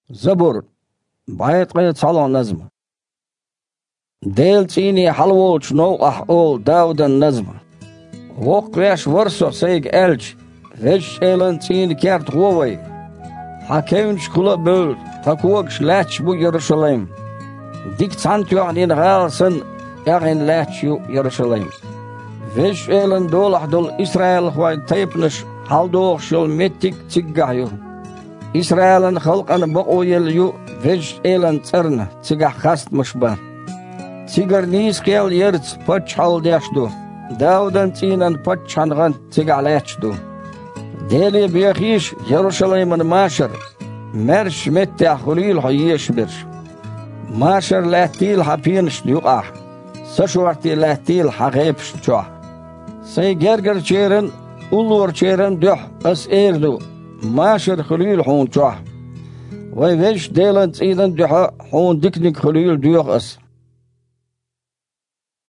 زبور بايت قيد صالون نظم ديل تيني حلوولش نو أحول داود النظم وقويش ورسو سيج ألج فيش إيلان تيني كارت غووي حكيمش كلا بول تكوكش لاتش بو يرشليم ديك تانتو عنين غالسن يغين لاتشو يرشليم فيش إيلان دول أحدول إسرائيل خواي تيبنش حالدوغ شل ميتك تيجايو إسرائيل خلق أنا بقو يليو فيش إيلان ترنا تيجا خاست مشبان تيجر نيس كيل يرز باتش حال ديشدو داودن تينان باتش هنغان تيجا لاتشدو ديلي بيخيش يروشليم ماشر مرش متى خليل حييش برش ماشر لاتيل حبينش يقع سشورتي لاتيل حغيبش تشوح سي جرجر چيرن أولور چيرن دوح أس إيردو ماشر خليل حون تشوح ويش ديلن تيدن دوح حون ديكنيك خليل دوح أس